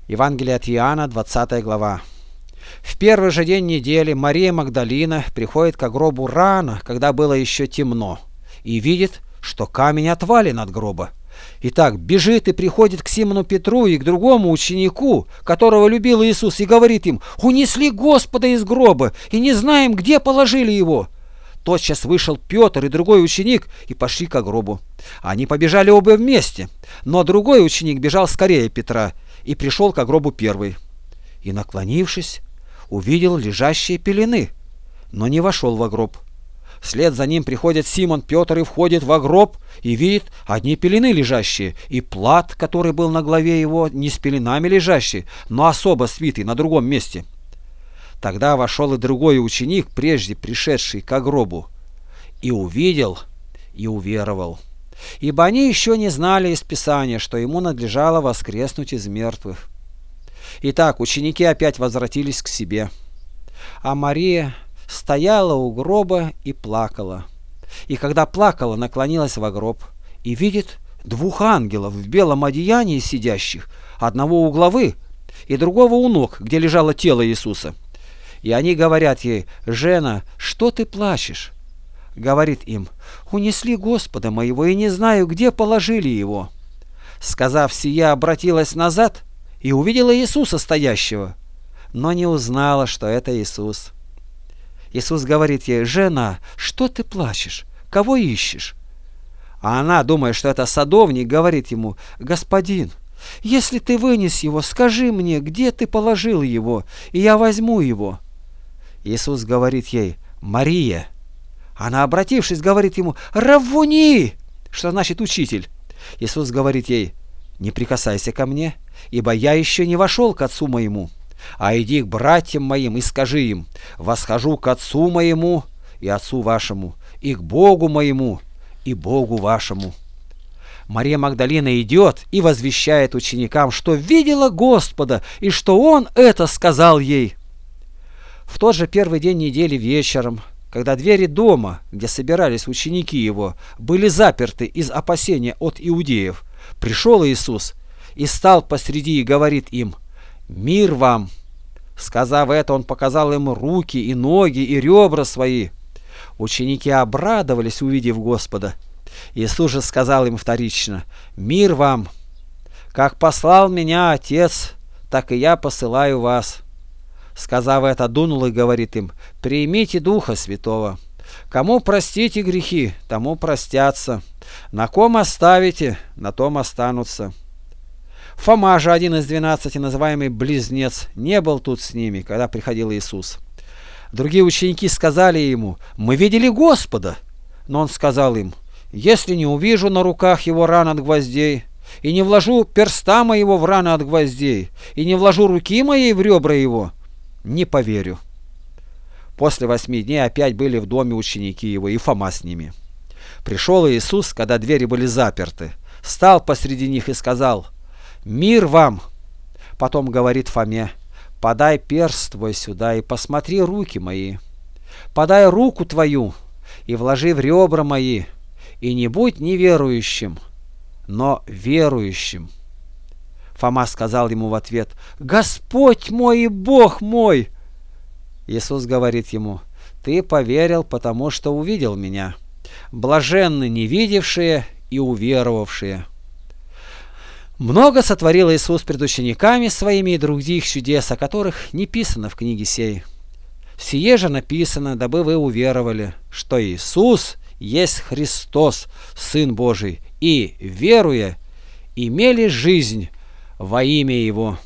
Евангелие от Иоанна, 20 глава. В первый же день недели Мария Магдалина приходит к гробу рано, когда было еще темно, и видит, что камень отвален от гроба. Итак, бежит и приходит к Симону Петру и к другому ученику, которого любил Иисус, и говорит им: «Унесли Господа из гроба, и не знаем, где положили его». Тотчас вышел Петр и другой ученик и пошли к гробу. Они побежали оба вместе, но другой ученик бежал скорее Петра и пришел к гробу первый. И, наклонившись, увидел лежащие пелены, но не вошел во гроб. Вслед за ним приходит Симон Петр и входит во гроб и видит одни пелены лежащие, и плат, который был на голове его, не с пеленами лежащий, но особо свитый на другом месте. Тогда вошел и другой ученик, прежде пришедший к гробу, и увидел, и уверовал. Ибо они еще не знали из Писания, что ему надлежало воскреснуть из мертвых. Итак, ученики опять возвратились к себе, а Мария стояла у гроба и плакала. И когда плакала, наклонилась во гроб и видит двух ангелов в белом одеянии сидящих, одного у главы и другого у ног, где лежало тело Иисуса. И они говорят ей: «Жена, что ты плачешь?» Говорит им: «Унесли Господа моего, и не знаю, где положили его». Сказав сия, обратилась назад и увидела Иисуса стоящего, но не узнала, что это Иисус. Иисус говорит ей: «Жена, что ты плачешь? Кого ищешь?» А она, думая, что это садовник, говорит ему: «Господин, если ты вынес его, скажи мне, где ты положил его, и я возьму его». Иисус говорит ей: «Мария». Она, обратившись, говорит ему: «Раввуни», что значит учитель. Иисус говорит ей: «Не прикасайся ко мне, ибо я еще не вошел к Отцу моему. А иди к братьям моим и скажи им: восхожу к Отцу моему и Отцу вашему, и к Богу моему и Богу вашему». Мария Магдалина идет и возвещает ученикам, что видела Господа и что Он это сказал ей. В тот же первый день недели вечером, когда двери дома, где собирались ученики его, были заперты из опасения от иудеев, пришел Иисус и стал посреди и говорит им: «Мир вам!» Сказав это, он показал им руки и ноги и ребра свои. Ученики обрадовались, увидев Господа. Иисус же сказал им вторично: «Мир вам! Как послал меня Отец, так и я посылаю вас». Сказав это, дунул и говорит им: «Примите Духа Святого. Кому простите грехи, тому простятся. На ком оставите, на том останутся». Фома же, один из 12, называемый Близнец, не был тут с ними, когда приходил Иисус. Другие ученики сказали ему: «Мы видели Господа». Но он сказал им: «Если не увижу на руках его ран от гвоздей, и не вложу перста моего в раны от гвоздей, и не вложу руки моей в ребра его, не поверю». После 8 дней опять были в доме ученики его, и Фома с ними. Пришел Иисус, когда двери были заперты, стал посреди них и сказал: «Мир вам!» Потом говорит Фоме: «Подай перст твой сюда и посмотри руки мои. Подай руку твою и вложи в ребра мои, и не будь неверующим, но верующим». Фома сказал ему в ответ: «Господь мой и Бог мой!» Иисус говорит ему: «Ты поверил, потому что увидел меня. Блаженны невидевшие и уверовавшие». Много сотворил Иисус пред учениками своими и других чудес, о которых не писано в книге сей. Сие же написано, дабы вы уверовали, что Иисус есть Христос, Сын Божий, и, веруя, имели жизнь во имя Его.